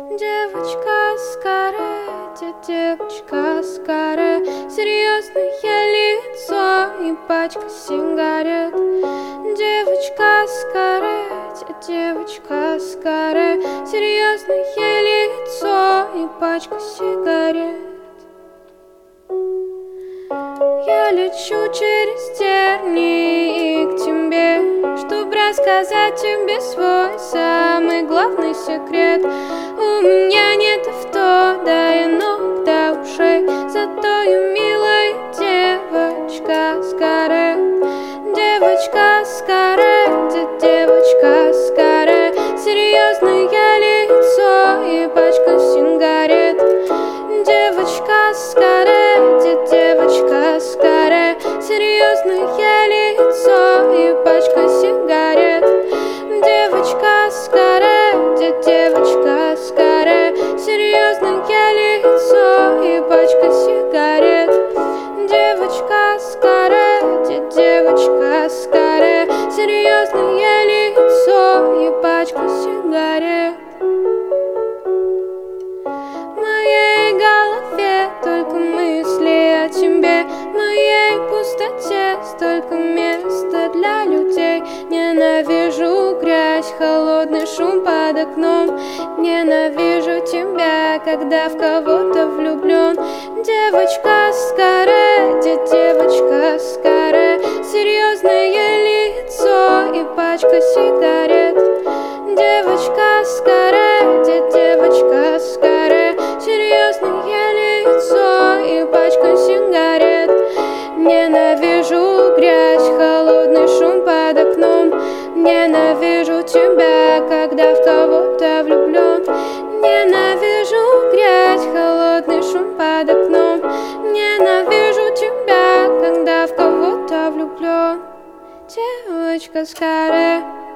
Девочка с каре, девочка с каре, серьезное лицо и пачка сигарет. Девочка с каре, девочка с каре, серьезное лицо и пачка сигарет. Я лечу через тернии к тебе, чтобы рассказать тебе свой самый главный секрет. У меня нет авто, да и ног до ушей, зато я милая девочка с каре. Девочка с каре, девочка с каре, серьезное лицо и пачка сигарет. Девочка с каре, девочка с каре, серьезное лицо и пачка сигарет. Девочка с каре, девочка с каре, серьезное лицо и пачка сигарет. Девочка с каре, девочка с каре, серьезное лицо и пачка сигарет. В моей голове только мысли о тебе, в моей пустоте столько места для людей. Ненавижу грязь, холодный шум под окном, ненавижу тебя, когда в кого-то влюблен. Девочка с каре, девочка с каре, серьезное лицо и пачка сигарет. Девочка с каре, девочка с каре, серьезное лицо и пачка сигарет. Ненавижу грязь, холодный шум под окном, ненавижу тебя, когда в кого-то влюблен. Ненавижу грязь, холодный шум под окном, ненавижу тебя, когда в кого-то влюблен. Девочка с каре.